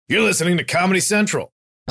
You're listening to Comedy Central.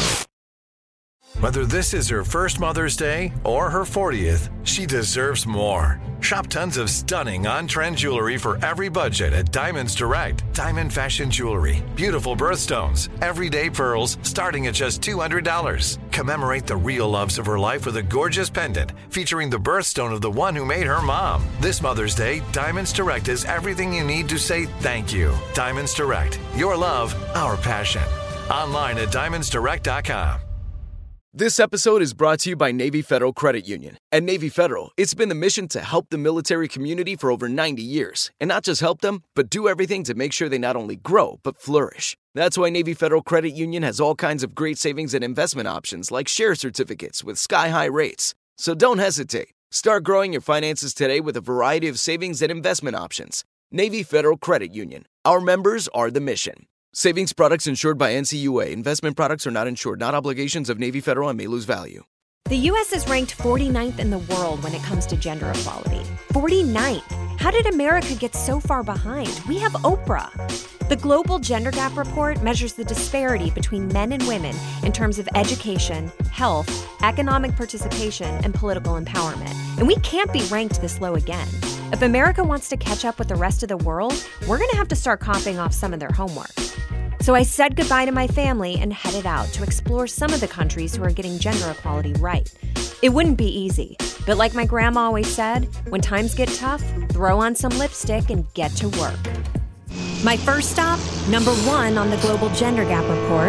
Whether this is her first Mother's Day or her 40th, she deserves more. Shop tons of stunning on-trend jewelry for every budget at Diamonds Direct. Diamond fashion jewelry, beautiful birthstones, everyday pearls starting at just $200. Commemorate the real loves of her life with a gorgeous pendant featuring the birthstone of the one who made her mom. This Mother's Day, Diamonds Direct is everything you need to say thank you. Diamonds Direct. Your love, our passion. Online at diamondsdirect.com. This episode is brought to you by Navy Federal Credit Union. At Navy Federal, it's been the mission to help the military community for over 90 years. And not just help them, but do everything to make sure they not only grow, but flourish. That's why Navy Federal Credit Union has all kinds of great savings and investment options like share certificates with sky-high rates. So don't hesitate. Start growing your finances today with a variety of savings and investment options. Navy Federal Credit Union. Our members are the mission. Savings products insured by NCUA. Investment products are not insured, not obligations of Navy Federal and may lose value. The U.S. is ranked 49th in the world when it comes to gender equality. 49th. How did America get so far behind? We have Oprah. The Global Gender Gap Report measures the disparity between men and women in terms of education, health, economic participation, and political empowerment. And we can't be ranked this low again. If America wants to catch up with the rest of the world, we're going to have to start copying off some of their homework. So I said goodbye to my family and headed out to explore some of the countries who are getting gender equality right. It wouldn't be easy, but like my grandma always said, when times get tough, throw on some lipstick and get to work. My first stop, number 1 on the Global Gender Gap Report,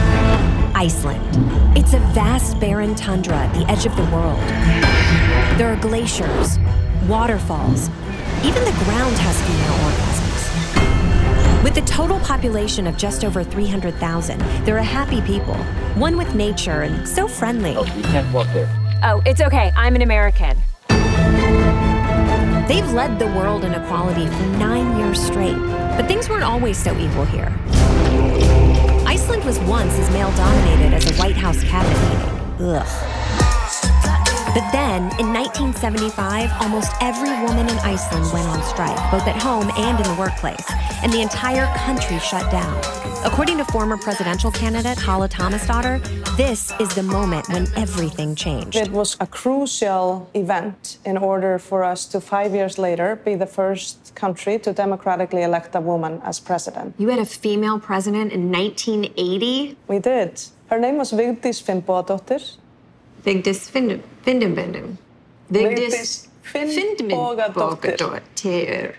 Iceland. It's a vast barren tundra at the edge of the world. There are glaciers, waterfalls, even the ground has female organisms. With a total population of just over 300,000, they're a happy people, one with nature and so friendly. Oh, you can't walk there. Oh, it's okay. I'm an American. They've led the world in equality for 9 years straight, but things weren't always so equal here. Iceland was once as male-dominated as a White House cabinet meeting. Ugh. But then, in 1975, almost every woman in Iceland went on strike, both at home and in the workplace, and the entire country shut down. According to former presidential candidate Hala Thomasdottir, this is the moment when everything changed. It was a crucial event in order for us to, 5 years later, be the first country to democratically elect a woman as president. You had a female president in 1980? We did. Her name was Vigdís Finnbogadóttir. Vigdís Finnbogadóttir. Vigdís Finnbogadóttir.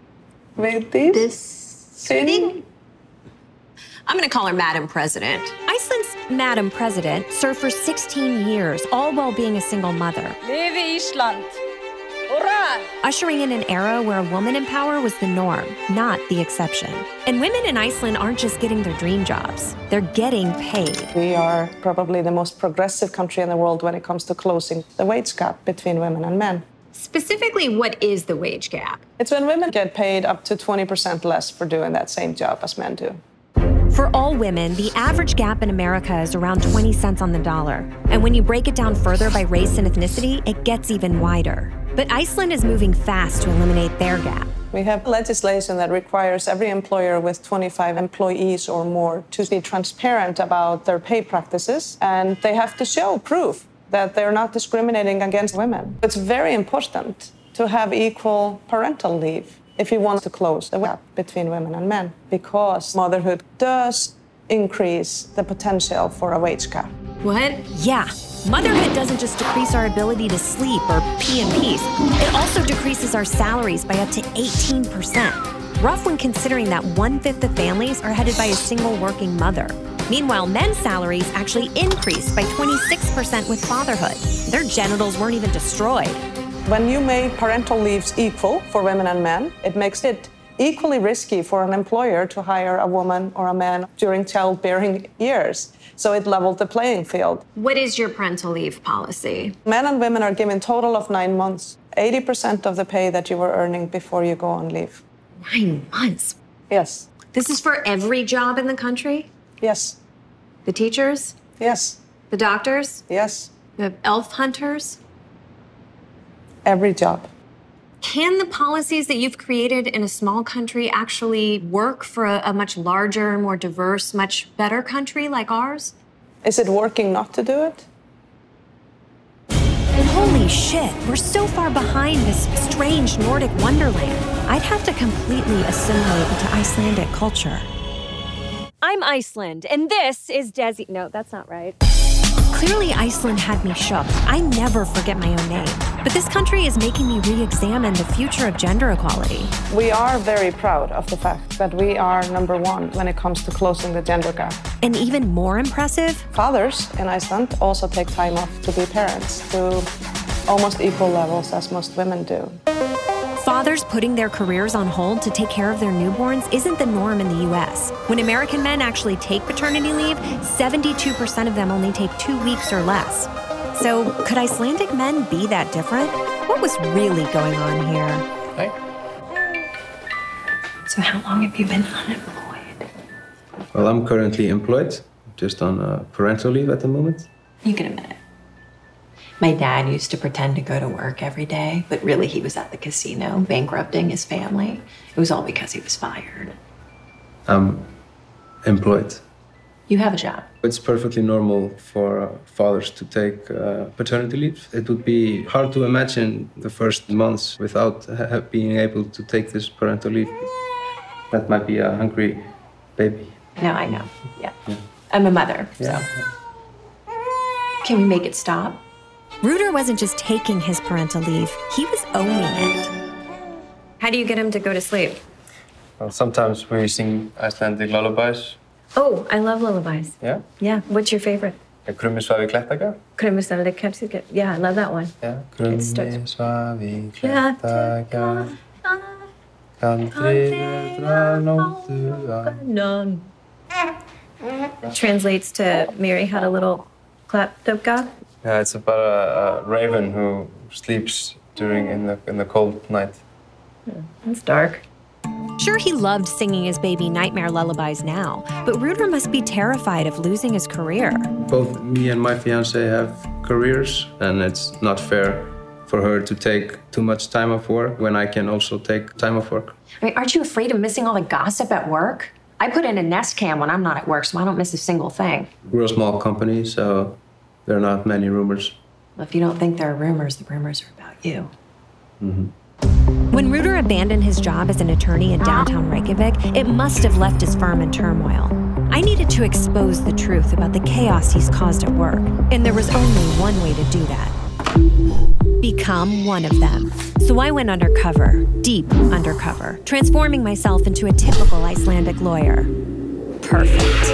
Vigdís Finn. I'm going to call her Madam President. Iceland's Madam President served for 16 years, all while being a single mother. Live Ísland! Hurrah! Ushering in an era where a woman in power was the norm, not the exception. And women in Iceland aren't just getting their dream jobs, they're getting paid. We are probably the most progressive country in the world when it comes to closing the wage gap between women and men. Specifically, what is the wage gap? It's when women get paid up to 20% less for doing that same job as men do. For all women, the average gap in America is around 20 cents on the dollar. And when you break it down further by race and ethnicity, it gets even wider. But Iceland is moving fast to eliminate their gap. We have legislation that requires every employer with 25 employees or more to be transparent about their pay practices, and they have to show proof that they're not discriminating against women. It's very important to have equal parental leave if you want to close the gap between women and men, because motherhood does increase the potential for a wage gap. What? Yeah. Motherhood doesn't just decrease our ability to sleep or pee in peace. It also decreases our salaries by up to 18%. Rough when considering that 1/5 of families are headed by a single working mother. Meanwhile, men's salaries actually increased by 26% with fatherhood. Their genitals weren't even destroyed. When you make parental leaves equal for women and men, it makes it equally risky for an employer to hire a woman or a man during childbearing years. So it leveled the playing field. What is your parental leave policy? Men and women are given a total of 9 months, 80% of the pay that you were earning before you go on leave. 9 months? Yes. This is for every job in the country? Yes. The teachers? Yes. The doctors? Yes. The elf hunters? Every job. Can the policies that you've created in a small country actually work for a much larger, more diverse, much better country like ours? Is it working not to do it? Holy shit, we're so far behind this strange Nordic wonderland. I'd have to completely assimilate into Icelandic culture. I'm Iceland, and this is Desi. No, that's not right. Clearly, Iceland had me shook. I never forget my own name. But this country is making me re-examine the future of gender equality. We are very proud of the fact that we are #1 when it comes to closing the gender gap. And even more impressive, Fathers in Iceland also take time off to be parents to almost equal levels as most women do. fathers putting their careers on hold to take care of their newborns isn't the norm in the US. When American men actually take paternity leave, 72% of them only take 2 weeks or less. So could Icelandic men be that different? What was really going on here? Hey. So how long have you been unemployed? Well, I'm currently employed, just on parental leave at the moment. You can admit it. My dad used to pretend to go to work every day, but really he was at the casino, bankrupting his family. It was all because he was fired. I'm employed. You have a job. It's perfectly normal for fathers to take paternity leave. It would be hard to imagine the first months without being able to take this parental leave. That might be a hungry baby. No, I know. Yeah. I'm a mother, so. Can we make it stop? Rútur wasn't just taking his parental leave, he was owning it. How do you get him to go to sleep? Well, sometimes we sing Icelandic lullabies. Oh, I love lullabies. Yeah? Yeah. What's your favorite? Krummi svafi klettagjá. Krummi svafi klettagjá. Yeah, I love that one. Yeah. Krummi svafi klettagjá. Translates to Mary had a little klettagjá. Yeah, it's about a raven who sleeps in the cold night. That's dark. Sure, he loved singing his baby nightmare lullabies now, but Rútur must be terrified of losing his career. Both me and my fiancée have careers, and it's not fair for her to take too much time off work when I can also take time off work. I mean, aren't you afraid of missing all the gossip at work? I put in a Nest Cam when I'm not at work, so I don't miss a single thing. We're a small company, so there are not many rumors. Well, if you don't think there are rumors, the rumors are about you. Mm-hmm. When Rútur abandoned his job as an attorney in downtown Reykjavik, it must have left his firm in turmoil. I needed to expose the truth about the chaos he's caused at work, and there was only one way to do that. Become one of them. So I went undercover, deep undercover, transforming myself into a typical Icelandic lawyer. Perfect.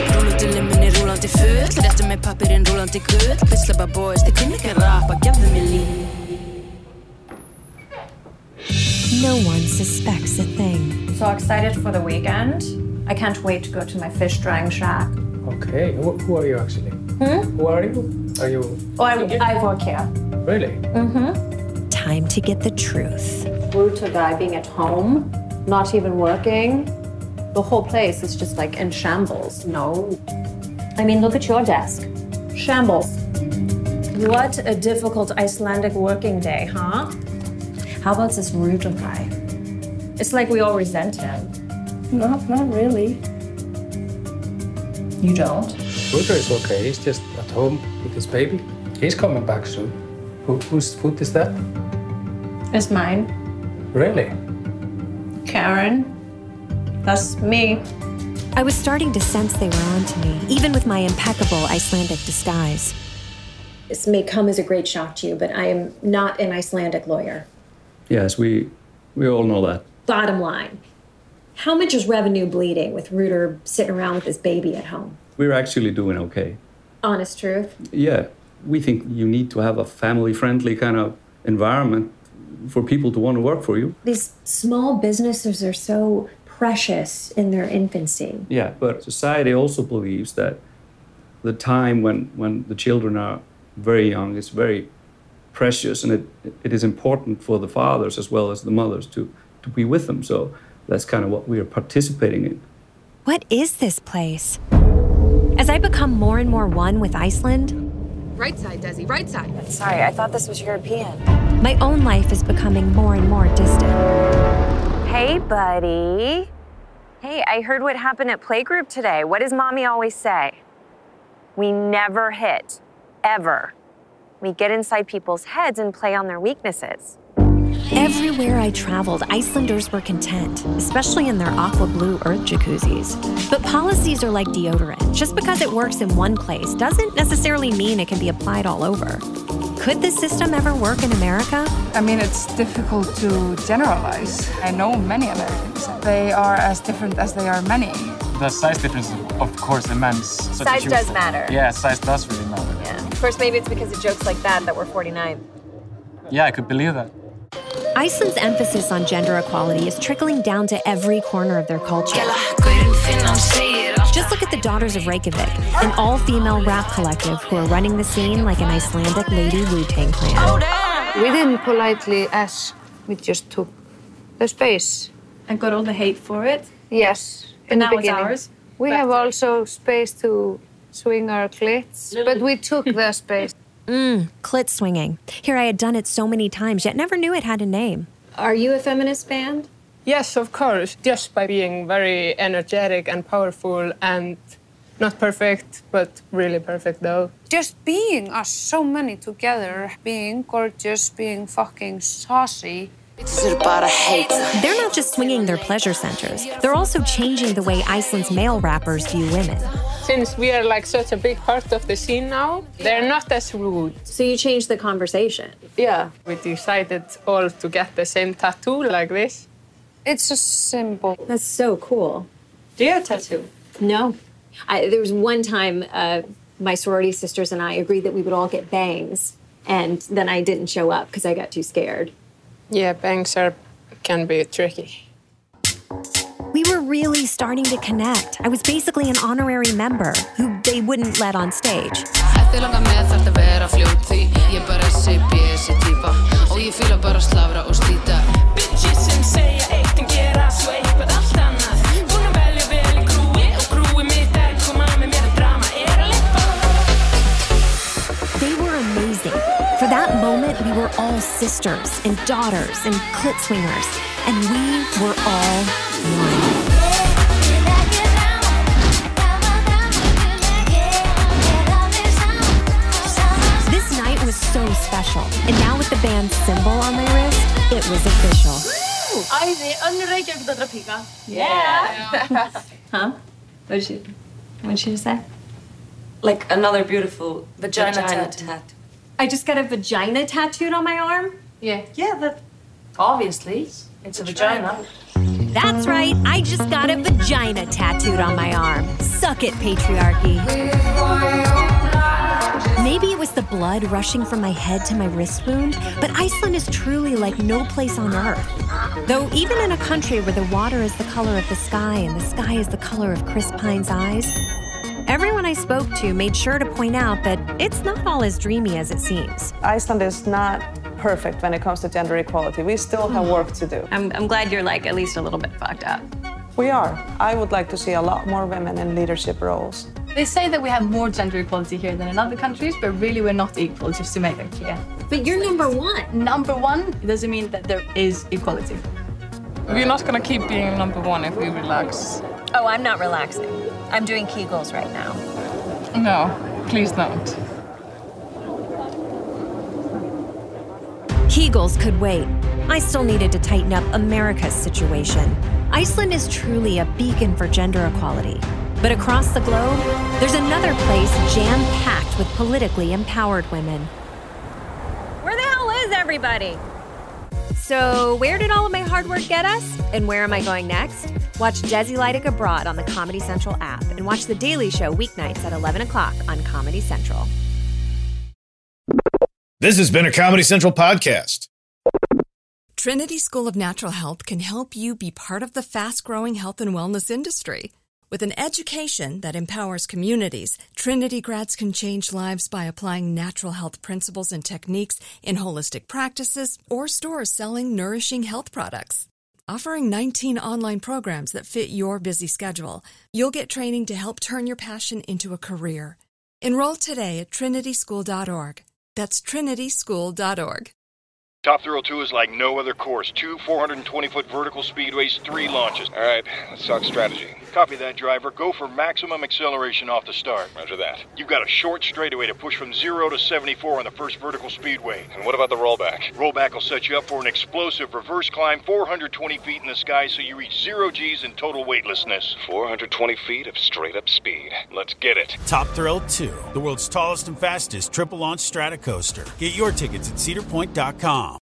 No one suspects a thing. So excited for the weekend. I can't wait to go to my fish drying shack. Okay, who are you actually? Who are you? Are you... Oh, I work here. Really? Mm-hmm. Time to get the truth. Rútur guy being at home, not even working. The whole place is just like in shambles. No. I mean, look at your desk. Shambles. What a difficult Icelandic working day, huh? How about this Rútur guy? It's like we all resent him. Not really. You don't? Rútur is okay. He's just at home with his baby. He's coming back soon. Whose food is that? It's mine. Really? Karen. That's me. I was starting to sense they were on to me, even with my impeccable Icelandic disguise. This may come as a great shock to you, but I am not an Icelandic lawyer. Yes, we all know that. Bottom line, how much is revenue bleeding with Rútur sitting around with his baby at home? We're actually doing okay. Honest truth? Yeah, we think you need to have a family-friendly kind of environment for people to want to work for you. These small businesses are so precious in their infancy. Yeah, but society also believes that the time when the children are very young is very precious, and it is important for the fathers as well as the mothers to be with them. So that's kind of what we are participating in. What is this place? As I become more and more one with Iceland... Right side, Desi, right side. Sorry, I thought this was European. My own life is becoming more and more distant. Hey, buddy. Hey, I heard what happened at playgroup today. What does mommy always say? We never hit, ever. We get inside people's heads and play on their weaknesses. Everywhere I traveled, Icelanders were content, especially in their aqua blue earth jacuzzis. But policies are like deodorant. Just because it works in one place doesn't necessarily mean it can be applied all over. Could this system ever work in America? I mean, it's difficult to generalize. I know many Americans. They are as different as they are many. The size difference is, of course, immense. So size does matter. Yeah, size does really matter. Yeah. Of course, maybe it's because of jokes like that we're 49. Yeah, I could believe that. Iceland's emphasis on gender equality is trickling down to every corner of their culture. Just look at the Daughters of Reykjavik, an all-female rap collective who are running the scene like an Icelandic lady Wu-Tang Clan. We didn't politely ask, we just took the space. And got all the hate for it? Yes, in the beginning. Ours? We have also space to swing our clits, but we took the space. Clit swinging. Here I had done it so many times, yet never knew it had a name. Are you a feminist band? Yes, of course. Just by being very energetic and powerful and not perfect, but really perfect though. Just being us so many together, being gorgeous, being fucking saucy. They're not just swinging their pleasure centers. They're also changing the way Iceland's male rappers view women. Since we are like such a big part of the scene now, they're not as rude. So you changed the conversation? Yeah. We decided all to get the same tattoo like this. It's just simple. That's so cool. Do you have a tattoo? No. There was one time my sorority sisters and I agreed that we would all get bangs, and then I didn't show up because I got too scared. Yeah, bangs can be tricky. We were really starting to connect. I was basically an honorary member who they wouldn't let on stage. They were amazing. For that moment, we were all sisters and daughters and clit swingers, and we were all one. This night was so special, and now with the band's symbol on my wrist, it was official. Yeah. Huh? What did she say? Like another beautiful vagina tattoo. I just got a vagina tattooed on my arm? Yeah. Yeah, that obviously it's a vagina. That's right, I just got a vagina tattooed on my arm. Suck it, patriarchy. Maybe it was the blood rushing from my head to my wrist wound, but Iceland is truly like no place on earth. Though even in a country where the water is the color of the sky and the sky is the color of Chris Pine's eyes, everyone I spoke to made sure to point out that it's not all as dreamy as it seems. Iceland is not perfect when it comes to gender equality. We still have work to do. I'm glad you're like at least a little bit fucked up. We are. I would like to see a lot more women in leadership roles. They say that we have more gender equality here than in other countries, but really we're not equal, just to make that clear. But you're number one. Number one doesn't mean that there is equality. We're not gonna keep being number one if we relax. Oh, I'm not relaxing. I'm doing Kegels right now. No, please don't. Kegels could wait. I still needed to tighten up America's situation. Iceland is truly a beacon for gender equality. But across the globe, there's another place jam-packed with politically empowered women. Where the hell is everybody? So where did all of my hard work get us? And where am I going next? Watch Desi Lydic Abroad on the Comedy Central app and watch The Daily Show weeknights at 11 o'clock on Comedy Central. This has been a Comedy Central podcast. Trinity School of Natural Health can help you be part of the fast-growing health and wellness industry. With an education that empowers communities, Trinity grads can change lives by applying natural health principles and techniques in holistic practices or stores selling nourishing health products. Offering 19 online programs that fit your busy schedule, you'll get training to help turn your passion into a career. Enroll today at trinityschool.org. That's trinityschool.org. Top Thrill 2 is like no other course. 2 420-foot vertical speedways, 3 launches. All right, let's talk strategy. Copy that, driver. Go for maximum acceleration off the start. Roger that. You've got a short straightaway to push from 0 to 74 on the first vertical speedway. And what about the rollback? Rollback will set you up for an explosive reverse climb 420 feet in the sky so you reach 0 Gs in total weightlessness. 420 feet of straight-up speed. Let's get it. Top Thrill 2, the world's tallest and fastest triple-launch strata coaster. Get your tickets at cedarpoint.com.